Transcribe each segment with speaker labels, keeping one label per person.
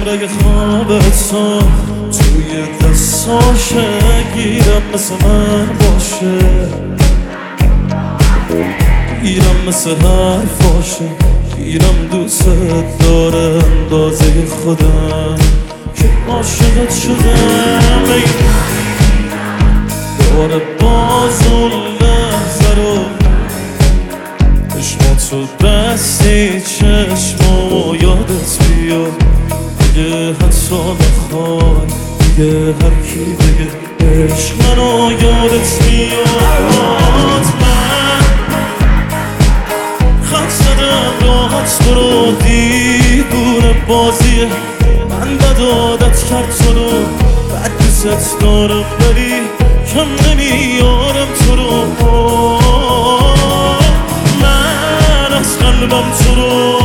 Speaker 1: اگه خوابتو توی دستاشه گیرم مثل من باشه، گیرم مثل حرفاشه، گیرم دوست داره اندازه خودم که عاشقت شدم. دوباره باز اون لحظه رو چشماتو بستی چشمو یادت بیاد دیگه، حتی نخوای دیگه هر کی بگه عشق منو یادت میاد. من خط زدم راحت برو دیوونه بازیه، من بد عادت کرد تو رو بد دوست دارم ولی کم نمیارم تو رو. من از قلبم تو رو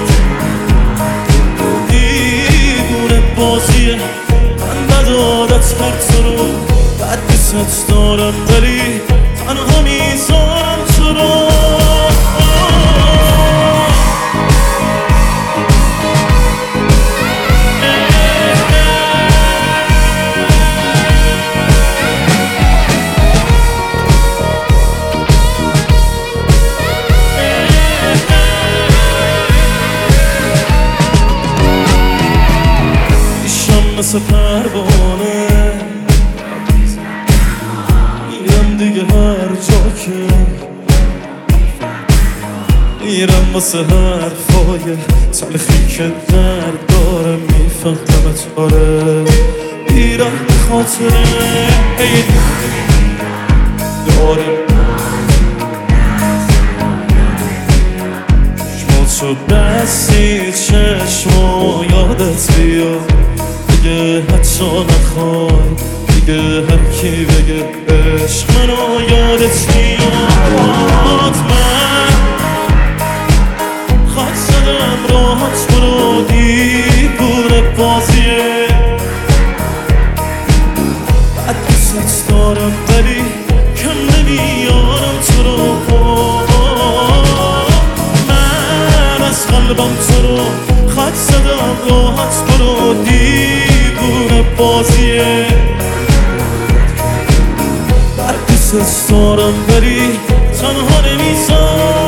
Speaker 1: دیوونه بازیه، من بد عادت کرد تو رو بد دوست دارم ولی تنها میذارم تو رو. مثل پروانه میرم دیگه هر جا که میرم واسه حرفای تلخی که درد داره، میفهمت آره میرم به خاطره داره چشماتو بستی چشمو یادت بیاد دیگه، حتی نخوای دیگه هر کی بگه عشق منو یادت میاد. من خط زدم راحت برو دیوونه بازیه، بد دوست دارم ولی کم نمیارم تو رو. من از قلبم تو رو خط زدم راحت برو دیوونه بازیه، بد دوست دارم ولی تنها نمیذارم.